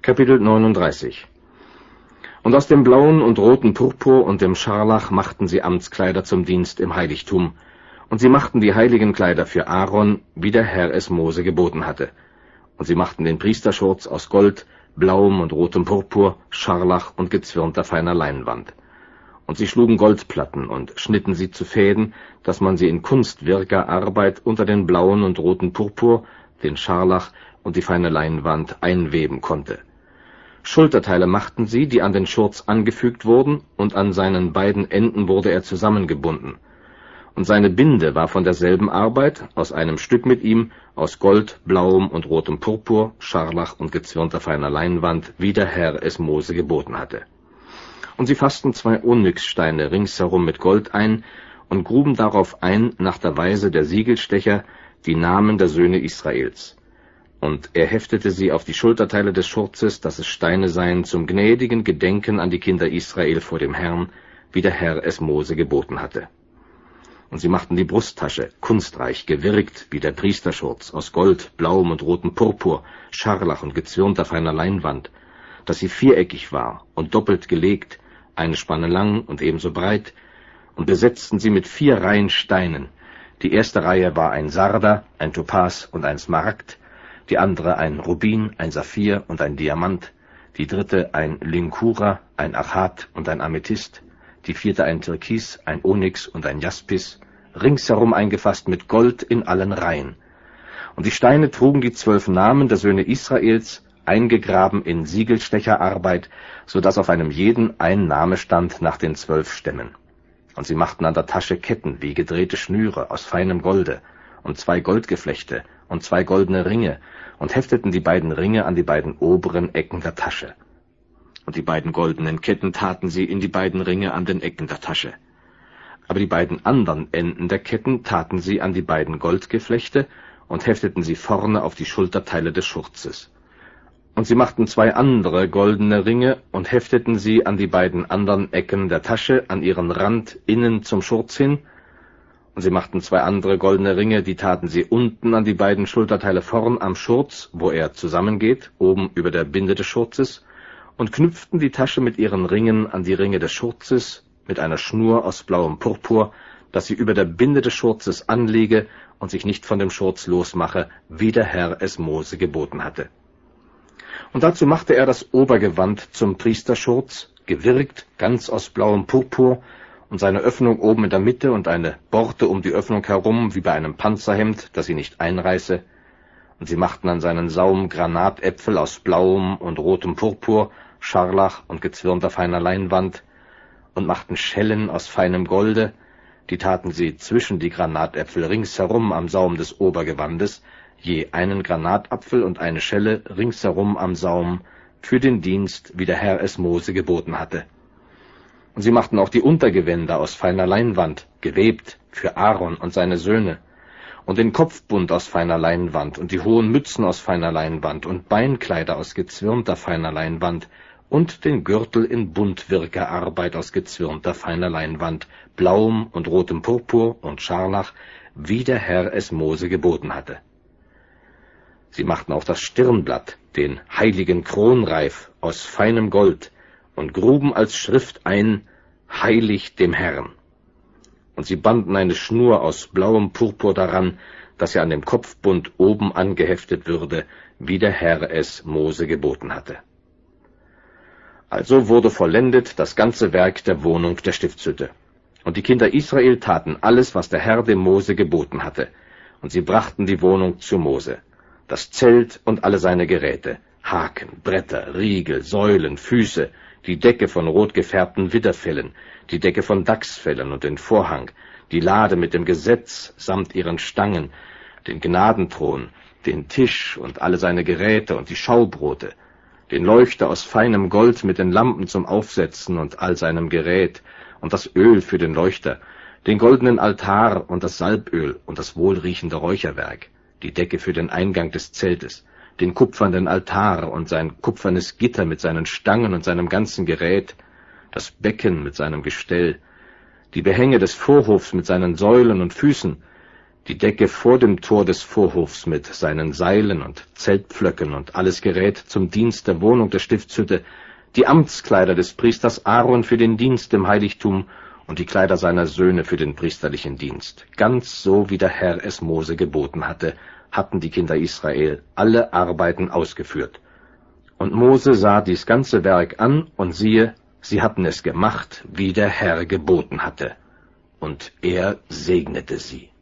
Kapitel 39. Und aus dem blauen und roten Purpur und dem Scharlach machten sie Amtskleider zum Dienst im Heiligtum, und sie machten die heiligen Kleider für Aaron, wie der Herr es Mose geboten hatte. Und sie machten den Priesterschurz aus Gold, blauem und rotem Purpur, Scharlach und gezwirnter feiner Leinwand. Und sie schlugen Goldplatten und schnitten sie zu Fäden, dass man sie in kunstwirker Arbeit unter den blauen und roten Purpur, den Scharlach und die feine Leinwand einweben konnte. Schulterteile machten sie, die an den Schurz angefügt wurden, und an seinen beiden Enden wurde er zusammengebunden. Und seine Binde war von derselben Arbeit, aus einem Stück mit ihm, aus Gold, blauem und rotem Purpur, Scharlach und gezwirnter feiner Leinwand, wie der Herr es Mose geboten hatte. Und sie fassten 2 Onyxsteine ringsherum mit Gold ein und gruben darauf ein, nach der Weise der Siegelstecher, die Namen der Söhne Israels. Und er heftete sie auf die Schulterteile des Schurzes, dass es Steine seien zum gnädigen Gedenken an die Kinder Israel vor dem Herrn, wie der Herr es Mose geboten hatte. Und sie machten die Brusttasche, kunstreich gewirkt, wie der Priesterschurz, aus Gold, blauem und rotem Purpur, Scharlach und gezwirnter feiner Leinwand, dass sie viereckig war und doppelt gelegt, eine Spanne lang und ebenso breit, und besetzten sie mit 4 Reihen Steinen. Die erste Reihe war ein Sarder, ein Topas und ein Smaragd, die andere ein Rubin, ein Saphir und ein Diamant, die dritte ein Linkura, ein Achat und ein Amethyst, die vierte ein Türkis, ein Onyx und ein Jaspis, ringsherum eingefasst mit Gold in allen Reihen. Und die Steine trugen die 12 Namen der Söhne Israels, eingegraben in Siegelstecherarbeit, so dass auf einem jeden ein Name stand nach den 12 Stämmen. Und sie machten an der Tasche Ketten wie gedrehte Schnüre aus feinem Golde und 2 Goldgeflechte und 2 goldene Ringe und hefteten die beiden Ringe an die beiden oberen Ecken der Tasche. Und die beiden goldenen Ketten taten sie in die beiden Ringe an den Ecken der Tasche. Aber die beiden anderen Enden der Ketten taten sie an die beiden Goldgeflechte und hefteten sie vorne auf die Schulterteile des Schurzes. Und sie machten 2 andere goldene Ringe und hefteten sie an die beiden anderen Ecken der Tasche, an ihren Rand innen zum Schurz hin. Und sie machten 2 andere goldene Ringe, die taten sie unten an die beiden Schulterteile vorn am Schurz, wo er zusammengeht, oben über der Binde des Schurzes, und knüpften die Tasche mit ihren Ringen an die Ringe des Schurzes mit einer Schnur aus blauem Purpur, dass sie über der Binde des Schurzes anliege und sich nicht von dem Schurz losmache, wie der Herr es Mose geboten hatte. Und dazu machte er das Obergewand zum Priesterschurz, gewirkt, ganz aus blauem Purpur, und seine Öffnung oben in der Mitte und eine Borte um die Öffnung herum, wie bei einem Panzerhemd, das sie nicht einreiße. Und sie machten an seinen Saum Granatäpfel aus blauem und rotem Purpur, Scharlach und gezwirnter feiner Leinwand, und machten Schellen aus feinem Golde, die taten sie zwischen die Granatäpfel ringsherum am Saum des Obergewandes, je einen Granatapfel und eine Schelle ringsherum am Saum, für den Dienst, wie der Herr es Mose geboten hatte. Und sie machten auch die Untergewänder aus feiner Leinwand, gewebt, für Aaron und seine Söhne, und den Kopfbund aus feiner Leinwand und die hohen Mützen aus feiner Leinwand und Beinkleider aus gezwirnter feiner Leinwand und den Gürtel in Buntwirkerarbeit aus gezwirnter feiner Leinwand, blauem und rotem Purpur und Scharlach, wie der Herr es Mose geboten hatte. Sie machten auch das Stirnblatt, den heiligen Kronreif, aus feinem Gold und gruben als Schrift ein, heilig dem Herrn. Und sie banden eine Schnur aus blauem Purpur daran, dass sie an dem Kopfbund oben angeheftet würde, wie der Herr es Mose geboten hatte. Also wurde vollendet das ganze Werk der Wohnung der Stiftshütte. Und die Kinder Israel taten alles, was der Herr dem Mose geboten hatte. Und sie brachten die Wohnung zu Mose, das Zelt und alle seine Geräte, Haken, Bretter, Riegel, Säulen, Füße, die Decke von rot gefärbten Widderfellen, die Decke von Dachsfellen und den Vorhang, die Lade mit dem Gesetz samt ihren Stangen, den Gnadenthron, den Tisch und alle seine Geräte und die Schaubrote, den Leuchter aus feinem Gold mit den Lampen zum Aufsetzen und all seinem Gerät und das Öl für den Leuchter, den goldenen Altar und das Salböl und das wohlriechende Räucherwerk, die Decke für den Eingang des Zeltes, den kupfernen Altar und sein kupfernes Gitter mit seinen Stangen und seinem ganzen Gerät, das Becken mit seinem Gestell, die Behänge des Vorhofs mit seinen Säulen und Füßen, die Decke vor dem Tor des Vorhofs mit seinen Seilen und Zeltpflöcken und alles Gerät zum Dienst der Wohnung der Stiftshütte, die Amtskleider des Priesters Aaron für den Dienst im Heiligtum und die Kleider seiner Söhne für den priesterlichen Dienst. Ganz so, wie der Herr es Mose geboten hatte, hatten die Kinder Israel alle Arbeiten ausgeführt. Und Mose sah dies ganze Werk an, und siehe, sie hatten es gemacht, wie der Herr geboten hatte. Und er segnete sie.